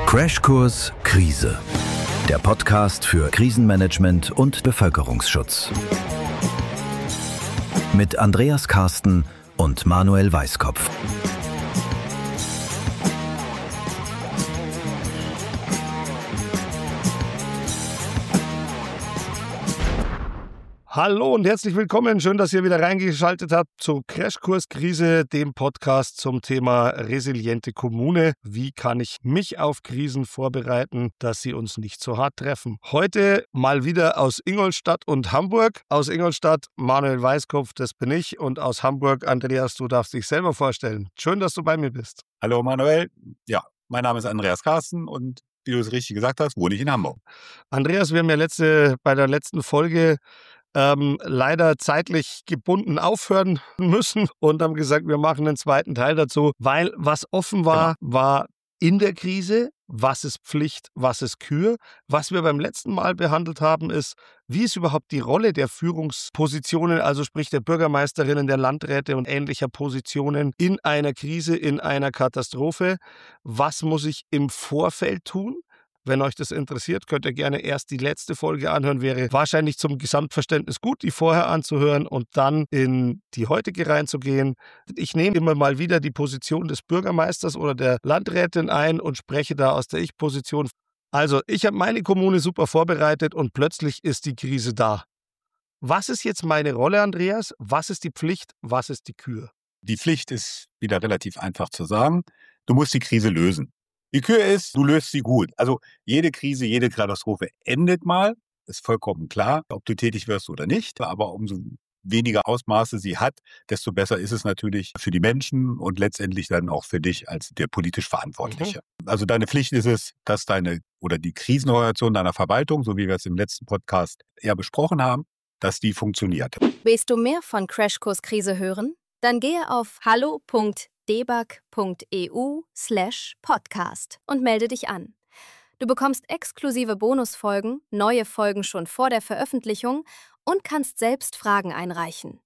Crashkurs Krise. Der Podcast für Krisenmanagement und Bevölkerungsschutz. Mit Andreas Karsten und Manuel Weiskopf. Hallo und herzlich willkommen. Schön, dass ihr wieder reingeschaltet habt zu Crashkurs Krise, dem Podcast zum Thema resiliente Kommune. Wie kann ich mich auf Krisen vorbereiten, dass sie uns nicht so hart treffen? Heute mal wieder aus Ingolstadt und Hamburg. Aus Ingolstadt Manuel Weiskopf, das bin ich. Und aus Hamburg, Andreas, du darfst dich selber vorstellen. Schön, dass du bei mir bist. Hallo Manuel. Ja, mein Name ist Andreas Karsten und wie du es richtig gesagt hast, wohne ich in Hamburg. Andreas, wir haben ja bei der letzten Folge leider zeitlich gebunden aufhören müssen und haben gesagt, wir machen einen zweiten Teil dazu, weil was offen war, war in der Krise, was ist Pflicht, was ist Kür. Was wir beim letzten Mal behandelt haben, ist, wie ist überhaupt die Rolle der Führungspositionen, also sprich der Bürgermeisterinnen, der Landräte und ähnlicher Positionen in einer Krise, in einer Katastrophe. Was muss ich im Vorfeld tun? Wenn euch das interessiert, könnt ihr gerne erst die letzte Folge anhören. Wäre wahrscheinlich zum Gesamtverständnis gut, die vorher anzuhören und dann in die heutige reinzugehen. Ich nehme immer mal wieder die Position des Bürgermeisters oder der Landrätin ein und spreche da aus der Ich-Position. Also, ich habe meine Kommune super vorbereitet und plötzlich ist die Krise da. Was ist jetzt meine Rolle, Andreas? Was ist die Pflicht? Was ist die Kür? Die Pflicht ist wieder relativ einfach zu sagen. Du musst die Krise lösen. Die Kür ist, du löst sie gut. Also jede Krise, jede Katastrophe endet mal. Ist vollkommen klar, ob du tätig wirst oder nicht. Aber umso weniger Ausmaße sie hat, desto besser ist es natürlich für die Menschen und letztendlich dann auch für dich als der politisch Verantwortliche. Also deine Pflicht ist es, dass die Krisenorganisation deiner Verwaltung, so wie wir es im letzten Podcast eher besprochen haben, dass die funktioniert. Willst du mehr von Crashkurs Krise hören? Dann gehe auf hallo.debug.eu/podcast und melde dich an. Du bekommst exklusive Bonusfolgen, neue Folgen schon vor der Veröffentlichung und kannst selbst Fragen einreichen.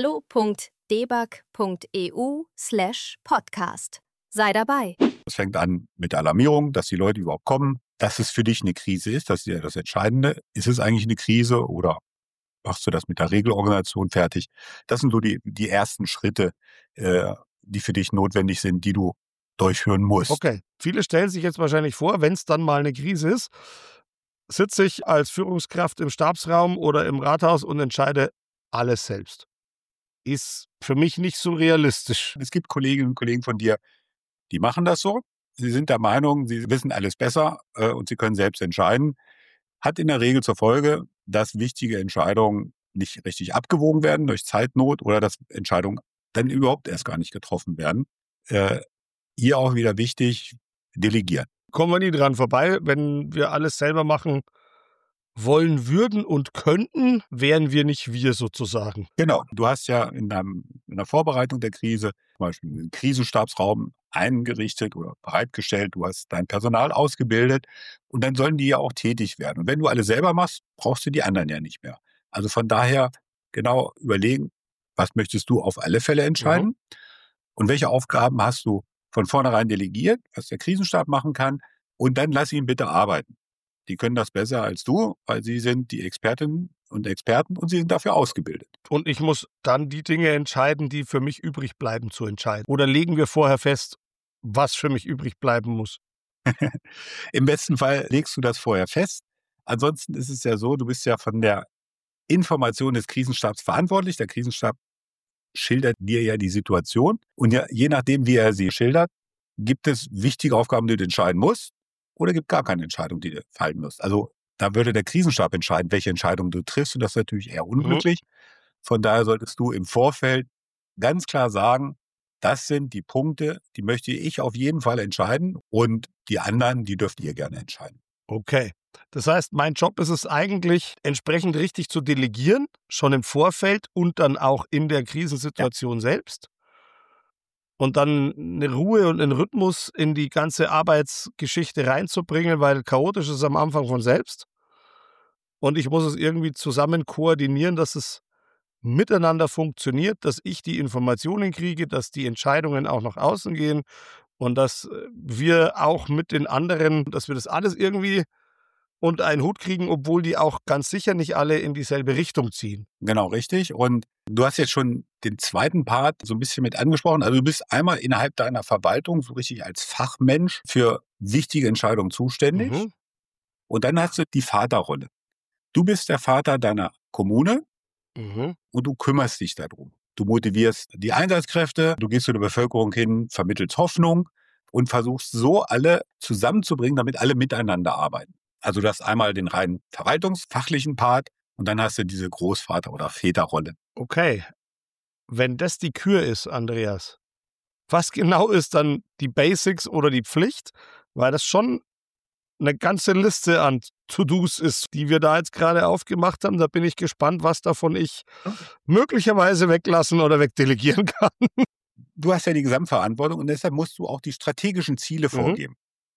hallo.debug.eu/podcast. Sei dabei. Es fängt an mit Alarmierung, dass die Leute überhaupt kommen, dass es für dich eine Krise ist. Das ist ja das Entscheidende. Ist es eigentlich eine Krise oder machst du das mit der Regelorganisation fertig? Das sind so die ersten Schritte, die für dich notwendig sind, die du durchführen musst. Okay, viele stellen sich jetzt wahrscheinlich vor, wenn es dann mal eine Krise ist, sitze ich als Führungskraft im Stabsraum oder im Rathaus und entscheide alles selbst. Ist für mich nicht so realistisch. Es gibt Kolleginnen und Kollegen von dir, die machen das so. Sie sind der Meinung, sie wissen alles besser und sie können selbst entscheiden. Hat in der Regel zur Folge, dass wichtige Entscheidungen nicht richtig abgewogen werden durch Zeitnot oder dass Entscheidungen dann überhaupt erst gar nicht getroffen werden. Hier auch wieder wichtig, delegieren. Kommen wir nie dran vorbei. Wenn wir alles selber machen wollen würden und könnten, wären wir nicht wir sozusagen. Genau. Du hast ja in der Vorbereitung der Krise zum Beispiel einen Krisenstabsraum eingerichtet oder bereitgestellt. Du hast dein Personal ausgebildet und dann sollen die ja auch tätig werden. Und wenn du alles selber machst, brauchst du die anderen ja nicht mehr. Also von daher genau überlegen, was möchtest du auf alle Fälle entscheiden und welche Aufgaben hast du von vornherein delegiert, was der Krisenstab machen kann und dann lass ihn bitte arbeiten. Die können das besser als du, weil sie sind die Expertinnen und Experten und sie sind dafür ausgebildet. Und ich muss dann die Dinge entscheiden, die für mich übrig bleiben, zu entscheiden. Oder legen wir vorher fest, was für mich übrig bleiben muss? Im besten Fall legst du das vorher fest. Ansonsten ist es ja so, du bist ja von der Information des Krisenstabs verantwortlich. Der Krisenstab schildert dir ja die Situation. Und ja, je nachdem, wie er sie schildert, gibt es wichtige Aufgaben, die du entscheiden musst, oder gibt gar keine Entscheidung, die du fallen musst. Also da würde der Krisenstab entscheiden, welche Entscheidung du triffst. Und das ist natürlich eher unglücklich. Von daher solltest du im Vorfeld ganz klar sagen, das sind die Punkte, die möchte ich auf jeden Fall entscheiden. Und die anderen, die dürft ihr gerne entscheiden. Okay. Das heißt, mein Job ist es eigentlich, entsprechend richtig zu delegieren, schon im Vorfeld und dann auch in der Krisensituation selbst. Und dann eine Ruhe und einen Rhythmus in die ganze Arbeitsgeschichte reinzubringen, weil chaotisch ist es am Anfang von selbst. Und ich muss es irgendwie zusammen koordinieren, dass es miteinander funktioniert, dass ich die Informationen kriege, dass die Entscheidungen auch nach außen gehen Und dass wir auch mit den anderen, dass wir das alles irgendwie unter einen Hut kriegen, obwohl die auch ganz sicher nicht alle in dieselbe Richtung ziehen. Genau, richtig. Und du hast jetzt schon den zweiten Part so ein bisschen mit angesprochen. Also du bist einmal innerhalb deiner Verwaltung so richtig als Fachmensch für wichtige Entscheidungen zuständig. Mhm. Und dann hast du die Vaterrolle. Du bist der Vater deiner Kommune Mhm. und du kümmerst dich darum. Du motivierst die Einsatzkräfte, du gehst zu der Bevölkerung hin, vermittelst Hoffnung und versuchst so alle zusammenzubringen, damit alle miteinander arbeiten. Also du hast einmal den rein verwaltungsfachlichen Part und dann hast du diese Großvater- oder Väterrolle. Okay. Wenn das die Kür ist, Andreas, was genau ist dann die Basics oder die Pflicht? Weil das schon eine ganze Liste an To-Dos ist, die wir da jetzt gerade aufgemacht haben. Da bin ich gespannt, was davon ich möglicherweise weglassen oder wegdelegieren kann. Du hast ja die Gesamtverantwortung und deshalb musst du auch die strategischen Ziele vorgeben.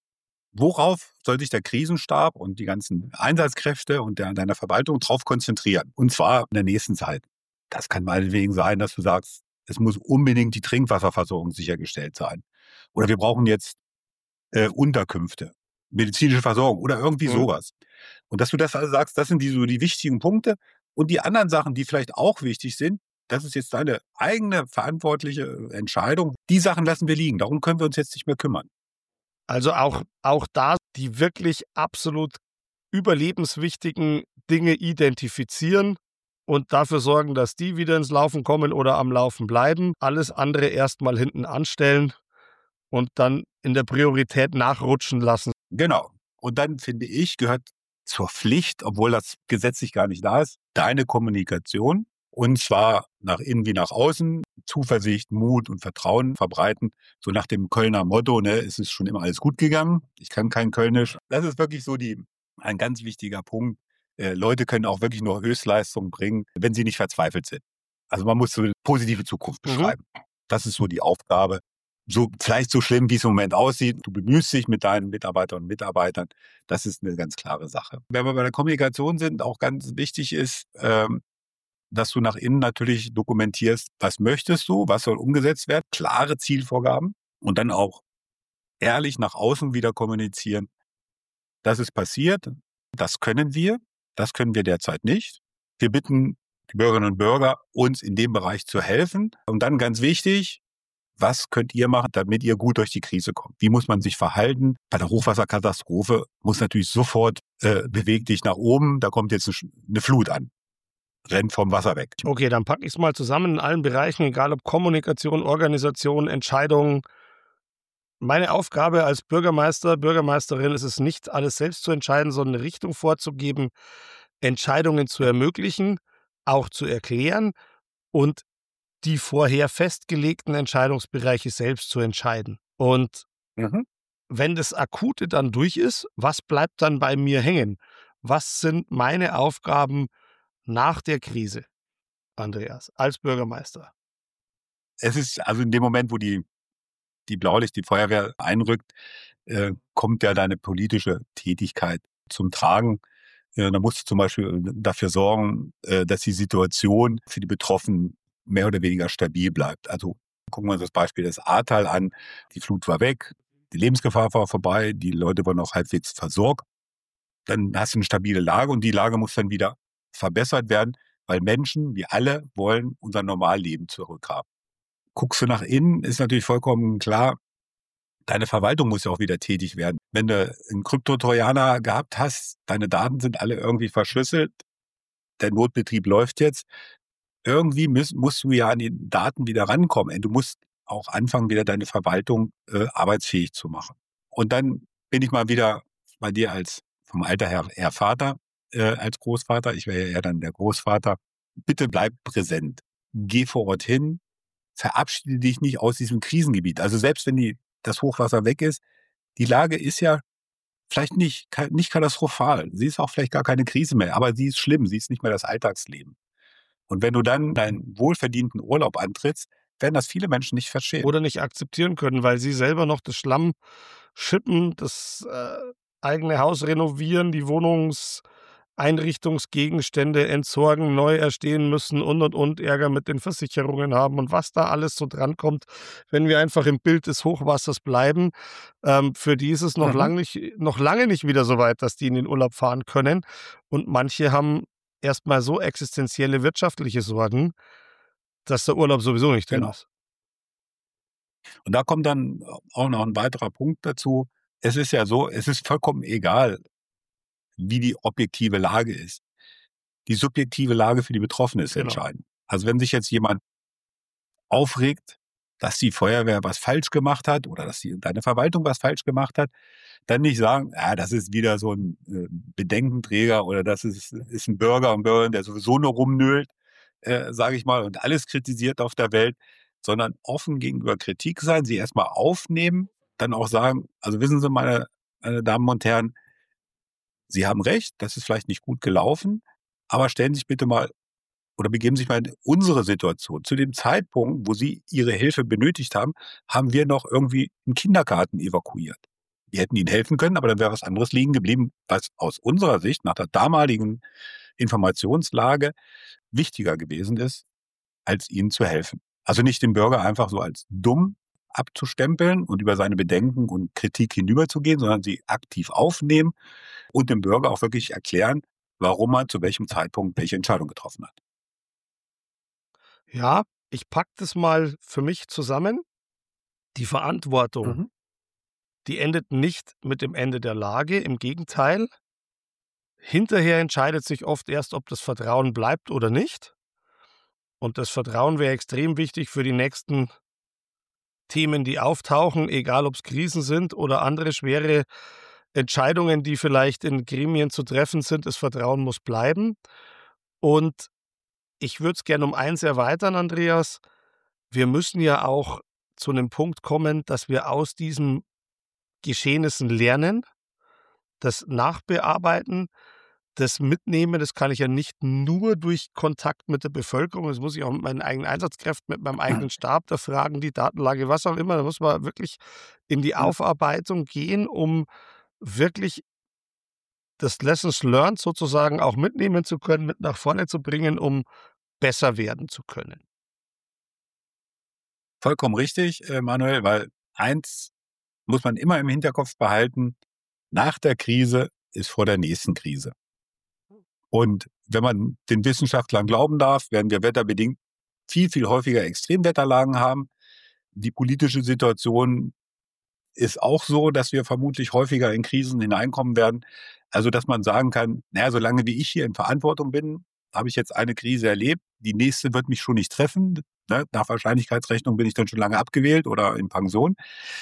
Worauf soll sich der Krisenstab und die ganzen Einsatzkräfte und deiner Verwaltung drauf konzentrieren? Und zwar in der nächsten Zeit. Das kann meinetwegen sein, dass du sagst, es muss unbedingt die Trinkwasserversorgung sichergestellt sein. Oder wir brauchen jetzt Unterkünfte, medizinische Versorgung oder irgendwie sowas. Und dass du das also sagst, das sind die wichtigen Punkte. Und die anderen Sachen, die vielleicht auch wichtig sind, das ist jetzt deine eigene verantwortliche Entscheidung. Die Sachen lassen wir liegen. Darum können wir uns jetzt nicht mehr kümmern. Also auch da die wirklich absolut überlebenswichtigen Dinge identifizieren und dafür sorgen, dass die wieder ins Laufen kommen oder am Laufen bleiben. Alles andere erstmal hinten anstellen und dann in der Priorität nachrutschen lassen. Genau. Und dann, finde ich, gehört zur Pflicht, obwohl das gesetzlich gar nicht da ist, deine Kommunikation. Und zwar nach innen wie nach außen. Zuversicht, Mut und Vertrauen verbreiten. So nach dem Kölner Motto, ne, es ist schon immer alles gut gegangen. Ich kann kein Kölnisch. Das ist wirklich so ein ganz wichtiger Punkt. Leute können auch wirklich nur Höchstleistungen bringen, wenn sie nicht verzweifelt sind. Also man muss so eine positive Zukunft beschreiben. Das ist so die Aufgabe. So, vielleicht so schlimm, wie es im Moment aussieht. Du bemühst dich mit deinen Mitarbeiterinnen und Mitarbeitern. Das ist eine ganz klare Sache. Wenn wir bei der Kommunikation sind, auch ganz wichtig ist, dass du nach innen natürlich dokumentierst, was möchtest du, was soll umgesetzt werden, klare Zielvorgaben und dann auch ehrlich nach außen wieder kommunizieren. Das ist passiert, das können wir derzeit nicht. Wir bitten die Bürgerinnen und Bürger, uns in dem Bereich zu helfen. Und dann ganz wichtig, was könnt ihr machen, damit ihr gut durch die Krise kommt? Wie muss man sich verhalten? Bei der Hochwasserkatastrophe muss natürlich sofort beweg dich nach oben, da kommt jetzt eine Flut an. Rennt vom Wasser weg. Okay, dann packe ich es mal zusammen in allen Bereichen, egal ob Kommunikation, Organisation, Entscheidungen. Meine Aufgabe als Bürgermeister, Bürgermeisterin ist es nicht, alles selbst zu entscheiden, sondern eine Richtung vorzugeben, Entscheidungen zu ermöglichen, auch zu erklären und die vorher festgelegten Entscheidungsbereiche selbst zu entscheiden. Und wenn das Akute dann durch ist, was bleibt dann bei mir hängen? Was sind meine Aufgaben nach der Krise, Andreas, als Bürgermeister? Es ist also in dem Moment, wo die Blaulicht, die Feuerwehr einrückt, kommt ja deine politische Tätigkeit zum Tragen. Da musst du zum Beispiel dafür sorgen, dass die Situation für die Betroffenen mehr oder weniger stabil bleibt. Also gucken wir uns das Beispiel des Ahrtal an. Die Flut war weg, die Lebensgefahr war vorbei, die Leute waren auch halbwegs versorgt. Dann hast du eine stabile Lage und die Lage muss dann wieder verbessert werden, weil Menschen, wir alle, wollen unser Normalleben zurückhaben. Guckst du nach innen, ist natürlich vollkommen klar, deine Verwaltung muss ja auch wieder tätig werden. Wenn du einen Kryptotrojaner gehabt hast, deine Daten sind alle irgendwie verschlüsselt, der Notbetrieb läuft jetzt, irgendwie musst du ja an die Daten wieder rankommen. Du musst auch anfangen, wieder deine Verwaltung arbeitsfähig zu machen. Und dann bin ich mal wieder bei dir als vom Alter her Vater, als Großvater. Ich wäre ja eher dann der Großvater. Bitte bleib präsent. Geh vor Ort hin. Verabschiede dich nicht aus diesem Krisengebiet. Also selbst wenn das Hochwasser weg ist, die Lage ist ja vielleicht nicht katastrophal. Sie ist auch vielleicht gar keine Krise mehr, aber sie ist schlimm. Sie ist nicht mehr das Alltagsleben. Und wenn du dann deinen wohlverdienten Urlaub antrittst, werden das viele Menschen nicht verstehen. Oder nicht akzeptieren können, weil sie selber noch das Schlamm schippen, das eigene Haus renovieren, die Einrichtungsgegenstände entsorgen, neu erstehen müssen und Ärger mit den Versicherungen haben und was da alles so drankommt, wenn wir einfach im Bild des Hochwassers bleiben. Für die ist es noch lange nicht wieder so weit, dass die in den Urlaub fahren können. Und manche haben erstmal so existenzielle wirtschaftliche Sorgen, dass der Urlaub sowieso nicht drin Genau. ist. Und da kommt dann auch noch ein weiterer Punkt dazu. Es ist ja so, es ist vollkommen egal, wie die objektive Lage ist. Die subjektive Lage für die Betroffenen ist Genau. entscheidend. Also wenn sich jetzt jemand aufregt, dass die Feuerwehr was falsch gemacht hat oder dass deine Verwaltung was falsch gemacht hat, dann nicht sagen, das ist wieder so ein Bedenkenträger oder das ist ein Bürger und Bürgerin, der sowieso nur rumnölt, sage ich mal, und alles kritisiert auf der Welt, sondern offen gegenüber Kritik sein, sie erstmal aufnehmen, dann auch sagen, also wissen Sie, meine Damen und Herren, Sie haben recht, das ist vielleicht nicht gut gelaufen, aber stellen Sie sich bitte mal oder begeben sich mal in unsere Situation. Zu dem Zeitpunkt, wo Sie Ihre Hilfe benötigt haben, haben wir noch irgendwie einen Kindergarten evakuiert. Wir hätten Ihnen helfen können, aber dann wäre was anderes liegen geblieben, was aus unserer Sicht nach der damaligen Informationslage wichtiger gewesen ist, als Ihnen zu helfen. Also nicht den Bürger einfach so als dumm abzustempeln und über seine Bedenken und Kritik hinüberzugehen, sondern sie aktiv aufnehmen und dem Bürger auch wirklich erklären, warum er zu welchem Zeitpunkt welche Entscheidung getroffen hat. Ja, ich packe das mal für mich zusammen. Die Verantwortung, die endet nicht mit dem Ende der Lage. Im Gegenteil, hinterher entscheidet sich oft erst, ob das Vertrauen bleibt oder nicht. Und das Vertrauen wäre extrem wichtig für die nächsten Themen, die auftauchen, egal ob es Krisen sind oder andere schwere Entscheidungen, die vielleicht in Gremien zu treffen sind. Das Vertrauen muss bleiben. Und ich würde es gerne um eins erweitern, Andreas. Wir müssen ja auch zu einem Punkt kommen, dass wir aus diesen Geschehnissen lernen, das nachbearbeiten, das mitnehmen. Das kann ich ja nicht nur durch Kontakt mit der Bevölkerung, das muss ich auch mit meinen eigenen Einsatzkräften, mit meinem eigenen Stab, da fragen, die Datenlage, was auch immer. Da muss man wirklich in die Aufarbeitung gehen, um wirklich das Lessons learned sozusagen auch mitnehmen zu können, mit nach vorne zu bringen, um besser werden zu können. Vollkommen richtig, Manuel, weil eins muss man immer im Hinterkopf behalten, nach der Krise ist vor der nächsten Krise. Und wenn man den Wissenschaftlern glauben darf, werden wir wetterbedingt viel, viel häufiger Extremwetterlagen haben. Die politische Situation ist auch so, dass wir vermutlich häufiger in Krisen hineinkommen werden. Also, dass man sagen kann, solange wie ich hier in Verantwortung bin, habe ich jetzt eine Krise erlebt. Die nächste wird mich schon nicht treffen. Ne? Nach Wahrscheinlichkeitsrechnung bin ich dann schon lange abgewählt oder in Pension.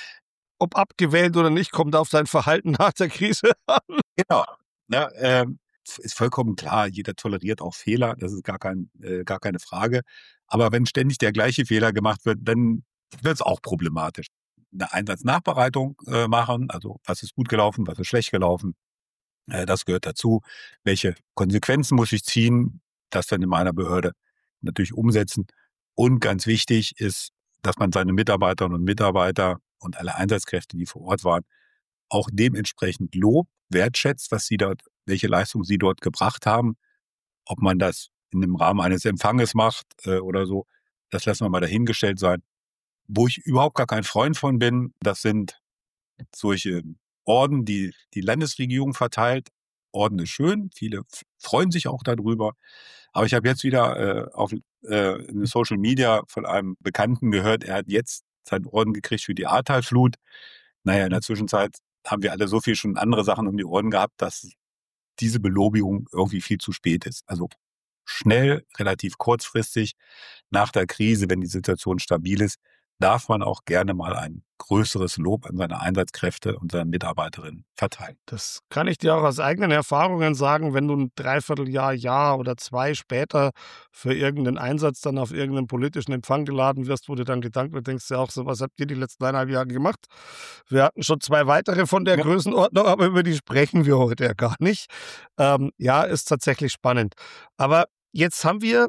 Ob abgewählt oder nicht, kommt auf sein Verhalten nach der Krise an. Genau. Ja, ist vollkommen klar, jeder toleriert auch Fehler, das ist gar keine Frage. Aber wenn ständig der gleiche Fehler gemacht wird, dann wird es auch problematisch. Eine Einsatznachbereitung machen, also was ist gut gelaufen, was ist schlecht gelaufen, das gehört dazu. Welche Konsequenzen muss ich ziehen, das dann in meiner Behörde natürlich umsetzen. Und ganz wichtig ist, dass man seine Mitarbeiterinnen und Mitarbeiter und alle Einsatzkräfte, die vor Ort waren, auch dementsprechend lobt, wertschätzt, welche Leistung sie dort gebracht haben. Ob man das in dem Rahmen eines Empfanges macht oder so, das lassen wir mal dahingestellt sein. Wo ich überhaupt gar kein Freund von bin, das sind solche Orden, die die Landesregierung verteilt. Orden ist schön, viele freuen sich auch darüber. Aber ich habe jetzt wieder auf in Social Media von einem Bekannten gehört, er hat jetzt seinen Orden gekriegt für die Ahrtalflut. Naja, in der Zwischenzeit haben wir alle so viel schon andere Sachen um die Ohren gehabt, dass diese Belobigung irgendwie viel zu spät ist. Also schnell, relativ kurzfristig nach der Krise, wenn die Situation stabil ist, darf man auch gerne mal ein größeres Lob an seine Einsatzkräfte und seine Mitarbeiterinnen verteilen. Das kann ich dir auch aus eigenen Erfahrungen sagen, wenn du ein Dreivierteljahr oder 2 später für irgendeinen Einsatz dann auf irgendeinen politischen Empfang geladen wirst, wo du dann gedanklich denkst, ja auch so, was habt ihr die letzten 1,5 Jahre gemacht? Wir hatten schon 2 weitere von der Größenordnung, aber über die sprechen wir heute ja gar nicht. Ja, ist tatsächlich spannend. Aber jetzt haben wir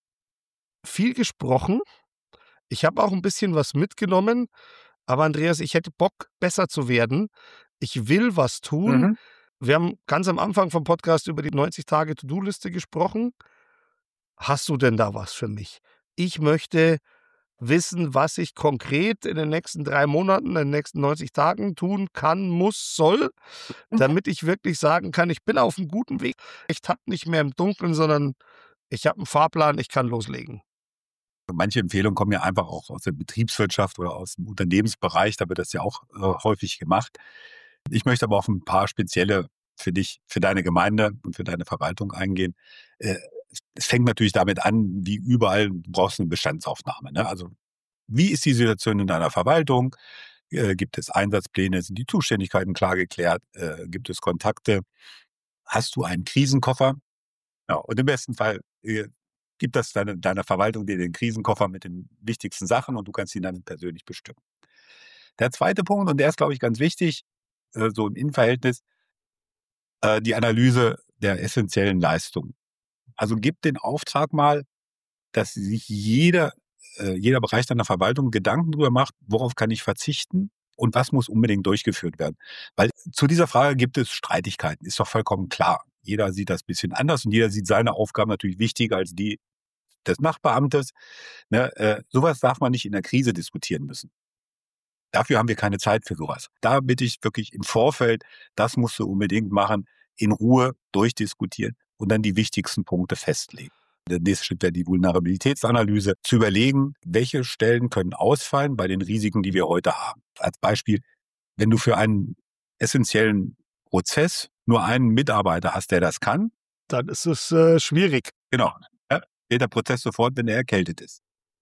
viel gesprochen. Ich habe auch ein bisschen was mitgenommen, aber Andreas, ich hätte Bock, besser zu werden. Ich will was tun. Wir haben ganz am Anfang vom Podcast über die 90-Tage-To-Do-Liste gesprochen. Hast du denn da was für mich? Ich möchte wissen, was ich konkret in den nächsten 3 Monaten, in den nächsten 90 Tagen tun kann, muss, soll, damit ich wirklich sagen kann, ich bin auf einem guten Weg. Ich tapp nicht mehr im Dunkeln, sondern ich habe einen Fahrplan, ich kann loslegen. Manche Empfehlungen kommen ja einfach auch aus der Betriebswirtschaft oder aus dem Unternehmensbereich, da wird das ja auch häufig gemacht. Ich möchte aber auf ein paar spezielle für dich, für deine Gemeinde und für deine Verwaltung eingehen. Es fängt natürlich damit an, wie überall, du brauchst eine Bestandsaufnahme. Ne? Also wie ist die Situation in deiner Verwaltung? Gibt es Einsatzpläne? Sind die Zuständigkeiten klar geklärt? Gibt es Kontakte? Hast du einen Krisenkoffer? Ja, und im besten Fall gibt das deiner Verwaltung dir den Krisenkoffer mit den wichtigsten Sachen und du kannst ihn dann persönlich bestimmen. Der zweite Punkt, und der ist, glaube ich, ganz wichtig, so im Innenverhältnis, die Analyse der essentiellen Leistungen. Also gib den Auftrag mal, dass sich jeder Bereich deiner Verwaltung Gedanken darüber macht, worauf kann ich verzichten und was muss unbedingt durchgeführt werden. Weil zu dieser Frage gibt es Streitigkeiten, ist doch vollkommen klar. Jeder sieht das ein bisschen anders und jeder sieht seine Aufgaben natürlich wichtiger als die des Nachbeamtes. Ne? Sowas darf man nicht in der Krise diskutieren müssen. Dafür haben wir keine Zeit für sowas. Da bitte ich wirklich im Vorfeld, das musst du unbedingt machen, in Ruhe durchdiskutieren und dann die wichtigsten Punkte festlegen. Der nächste Schritt wäre die Vulnerabilitätsanalyse, zu überlegen, welche Stellen können ausfallen bei den Risiken, die wir heute haben. Als Beispiel, wenn du für einen essentiellen Prozess nur einen Mitarbeiter hast, der das kann, Dann ist es schwierig. genau, ja, geht der Prozess sofort, wenn er erkältet ist.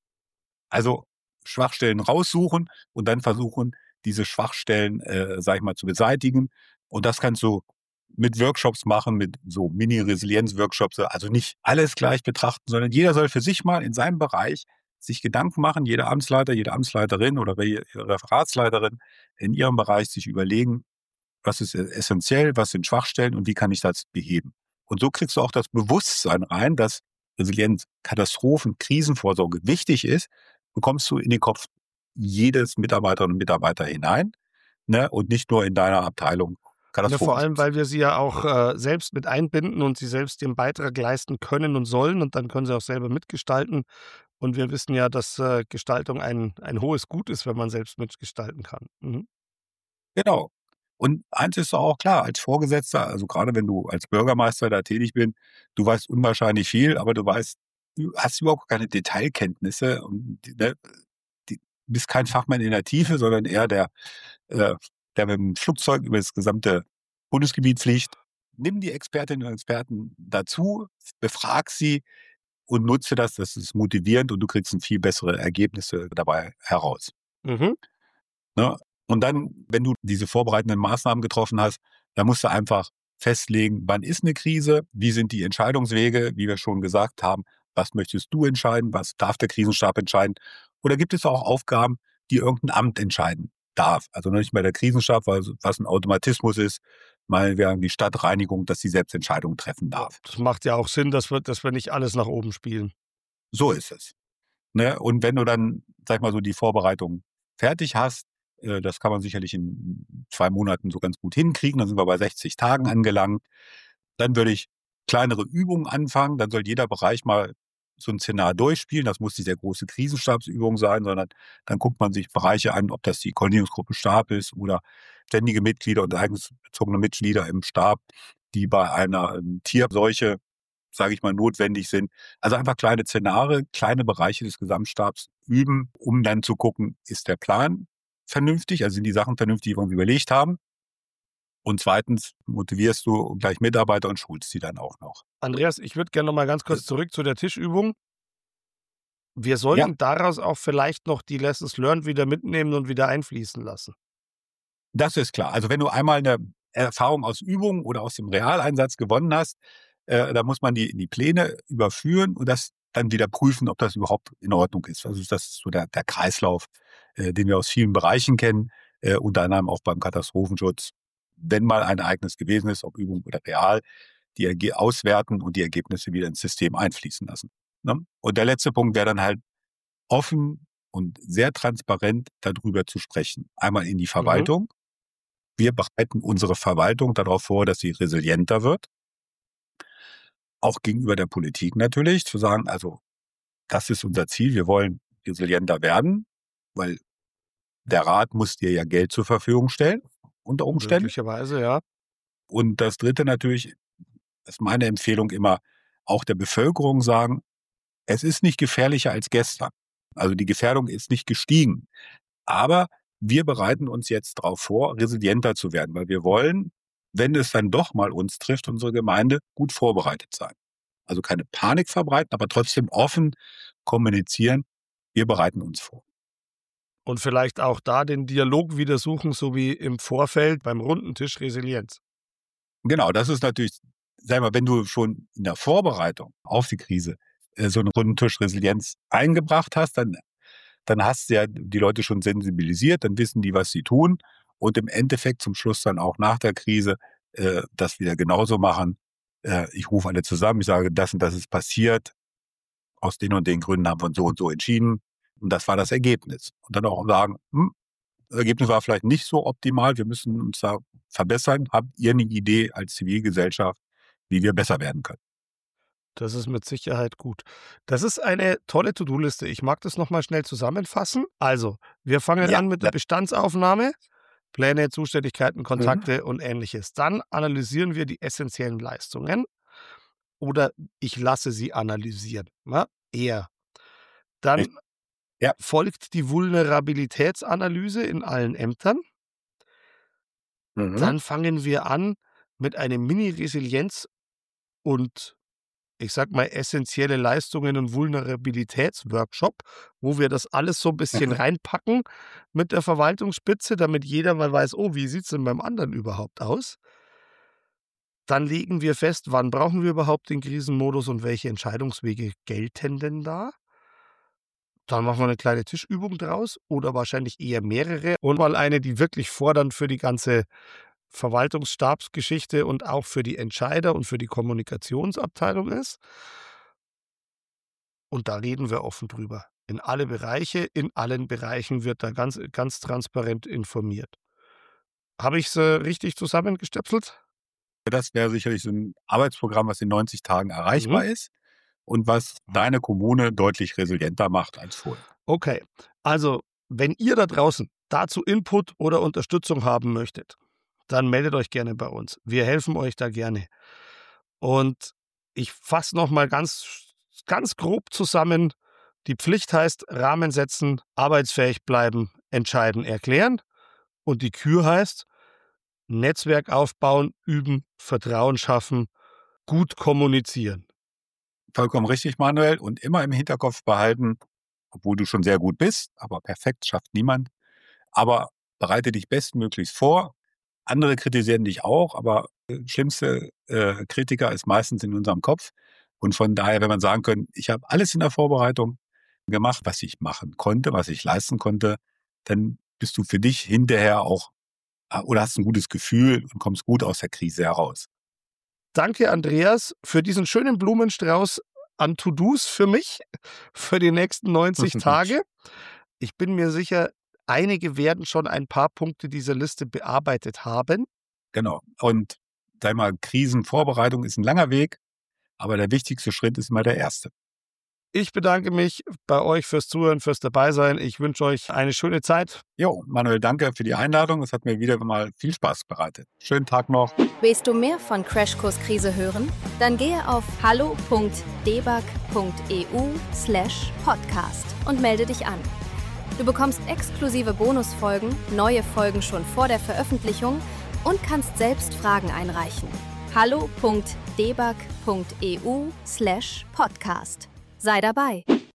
Also Schwachstellen raussuchen und dann versuchen, diese Schwachstellen, sag ich mal, zu beseitigen. Und das kannst du mit Workshops machen, mit so Mini-Resilienz-Workshops. Also nicht alles gleich betrachten, sondern jeder soll für sich mal in seinem Bereich sich Gedanken machen, jeder Amtsleiter, jede Amtsleiterin oder Referatsleiterin in ihrem Bereich sich überlegen, was ist essentiell, was sind Schwachstellen und wie kann ich das beheben. Und so kriegst du auch das Bewusstsein rein, dass Resilienz, Katastrophen, Krisenvorsorge wichtig ist, bekommst du in den Kopf jedes Mitarbeiterinnen und Mitarbeiter hinein, ne, und nicht nur in deiner Abteilung Ja, vor allem, Katastrophen. weil wir sie ja auch selbst mit einbinden und sie selbst den Beitrag leisten können und sollen und dann können sie auch selber mitgestalten. Und wir wissen ja, dass Gestaltung ein hohes Gut ist, wenn man selbst mitgestalten kann. Mhm. Genau. Und eins ist doch auch klar, als Vorgesetzter, also gerade wenn du als Bürgermeister da tätig bist, du weißt unwahrscheinlich viel, aber du hast überhaupt keine Detailkenntnisse und ne, bist kein Fachmann in der Tiefe, sondern eher äh, der mit dem Flugzeug über das gesamte Bundesgebiet fliegt. Nimm die Expertinnen und Experten dazu, befrag sie und nutze das ist motivierend und du kriegst viel bessere Ergebnisse dabei heraus. Mhm. Ne? Und dann, wenn du diese vorbereitenden Maßnahmen getroffen hast, dann musst du einfach festlegen, wann ist eine Krise, wie sind die Entscheidungswege, wie wir schon gesagt haben, was möchtest du entscheiden, was darf der Krisenstab entscheiden? Oder gibt es auch Aufgaben, die irgendein Amt entscheiden darf? Also noch nicht mal der Krisenstab, was ein Automatismus ist, mal wäre die Stadtreinigung, dass sie selbst Entscheidungen treffen darf. Das macht ja auch Sinn, dass wir nicht alles nach oben spielen. So ist es. Ne? Und wenn du dann, sag ich mal so, die Vorbereitung fertig hast, das kann man sicherlich in 2 Monaten so ganz gut hinkriegen, dann sind wir bei 60 Tagen angelangt, dann würde ich kleinere Übungen anfangen, dann soll jeder Bereich mal so ein Szenario durchspielen, das muss nicht der große Krisenstabsübung sein, sondern dann guckt man sich Bereiche an, ob das die Koordinierungsgruppe Stab ist oder ständige Mitglieder und eignungsbezogene Mitglieder im Stab, die bei einer Tierseuche, sage ich mal, notwendig sind. Also einfach kleine Szenarien, kleine Bereiche des Gesamtstabs üben, um dann zu gucken, ist der Plan vernünftig, also sind die Sachen vernünftig, die wir uns überlegt haben. Und zweitens motivierst du gleich Mitarbeiter und schulst sie dann auch noch. Andreas, ich würde gerne noch mal ganz kurz zurück zu der Tischübung. Wir Ja, sollten daraus auch vielleicht noch die Lessons learned wieder mitnehmen und wieder einfließen lassen. das ist klar. Also wenn du einmal eine Erfahrung aus Übungen oder aus dem Realeinsatz gewonnen hast, da muss man die in die Pläne überführen und das dann wieder prüfen, ob das überhaupt in Ordnung ist. Also das ist so der Kreislauf, den wir aus vielen Bereichen kennen, unter anderem auch beim Katastrophenschutz. Wenn mal ein Ereignis gewesen ist, ob Übung oder real, die auswerten und die Ergebnisse wieder ins System einfließen lassen. Ne? Und der letzte Punkt wäre dann halt offen und sehr transparent darüber zu sprechen. Einmal in die Mhm. Verwaltung. Wir bereiten unsere Verwaltung darauf vor, dass sie resilienter wird. Auch gegenüber der Politik natürlich, zu sagen, also das ist unser Ziel, wir wollen resilienter werden, weil der Rat muss dir ja Geld zur Verfügung stellen, unter Umständen. Möglicherweise, ja. Und das Dritte natürlich, ist meine Empfehlung immer, auch der Bevölkerung sagen, es ist nicht gefährlicher als gestern. Also die Gefährdung ist nicht gestiegen. Aber wir bereiten uns jetzt darauf vor, resilienter zu werden, weil wir wollen, wenn es dann doch mal uns trifft, unsere Gemeinde gut vorbereitet sein. Also keine Panik verbreiten, aber trotzdem offen kommunizieren, wir bereiten uns vor. Und vielleicht auch da den Dialog wieder suchen, so wie im Vorfeld beim runden Tisch Resilienz. Genau, das ist natürlich, sag mal, wenn du schon in der Vorbereitung auf die Krise so einen runden Tisch Resilienz eingebracht hast, dann hast du ja die Leute schon sensibilisiert, dann wissen die, was sie tun und im Endeffekt zum Schluss dann auch nach der Krise das wieder genauso machen. Ich rufe alle zusammen, ich sage, das und das ist passiert, aus den und den Gründen haben wir uns so und so entschieden und das war das Ergebnis. Und dann auch sagen, das Ergebnis war vielleicht nicht so optimal, wir müssen uns da verbessern. Habt ihr eine Idee als Zivilgesellschaft, wie wir besser werden können? Das ist mit Sicherheit gut. Das ist eine tolle To-Do-Liste. Ich mag das nochmal schnell zusammenfassen. Also, wir fangen an mit der Bestandsaufnahme, Pläne, Zuständigkeiten, Kontakte und Ähnliches. Dann analysieren wir die essentiellen Leistungen oder ich lasse sie analysieren. Eher. Dann folgt die Vulnerabilitätsanalyse in allen Ämtern. Dann fangen wir an mit einem Mini-Resilienz- und ich sag mal, essentielle Leistungen und Vulnerabilitätsworkshop, wo wir das alles so ein bisschen reinpacken mit der Verwaltungsspitze, damit jeder mal weiß, oh, wie sieht es denn beim anderen überhaupt aus? Dann legen wir fest, wann brauchen wir überhaupt den Krisenmodus und welche Entscheidungswege gelten denn da? Dann machen wir eine kleine Tischübung draus oder wahrscheinlich eher mehrere und mal eine, die wirklich fordernd für die ganze Verwaltungsstabsgeschichte und auch für die Entscheider und für die Kommunikationsabteilung ist. Und da reden wir offen drüber. In alle Bereiche, in allen Bereichen wird da ganz, ganz transparent informiert. Habe ich es richtig zusammengestöpselt? Das wäre sicherlich so ein Arbeitsprogramm, was in 90 Tagen erreichbar ist und was deine Kommune deutlich resilienter macht als vorher. Okay, also wenn ihr da draußen dazu Input oder Unterstützung haben möchtet, dann meldet euch gerne bei uns. Wir helfen euch da gerne. Und ich fasse nochmal ganz, ganz grob zusammen. Die Pflicht heißt Rahmen setzen, arbeitsfähig bleiben, entscheiden, erklären. Und die Kür heißt Netzwerk aufbauen, üben, Vertrauen schaffen, gut kommunizieren. Vollkommen richtig, Manuel. Und immer im Hinterkopf behalten, obwohl du schon sehr gut bist, aber perfekt schafft niemand. Aber bereite dich bestmöglichst vor. Andere kritisieren dich auch, aber schlimmste Kritiker ist meistens in unserem Kopf. Und von daher, wenn man sagen können, ich habe alles in der Vorbereitung gemacht, was ich machen konnte, was ich leisten konnte, dann bist du für dich hinterher auch oder hast ein gutes Gefühl und kommst gut aus der Krise heraus. Danke, Andreas, für diesen schönen Blumenstrauß an To-Dos für mich, für die nächsten 90 Tage. Ich bin mir sicher, einige werden schon ein paar Punkte dieser Liste bearbeitet haben. Genau. Und sag mal, Krisenvorbereitung ist ein langer Weg, aber der wichtigste Schritt ist immer der erste. Ich bedanke mich bei euch fürs Zuhören, fürs Dabeisein. Ich wünsche euch eine schöne Zeit. Jo, Manuel, danke für die Einladung. Es hat mir wieder mal viel Spaß bereitet. Schönen Tag noch. Willst du mehr von Crashkurs Krise hören? Dann gehe auf hallo.debug.eu/podcast und melde dich an. Du bekommst exklusive Bonusfolgen, neue Folgen schon vor der Veröffentlichung und kannst selbst Fragen einreichen. hallo.debug.eu/podcast. Sei dabei!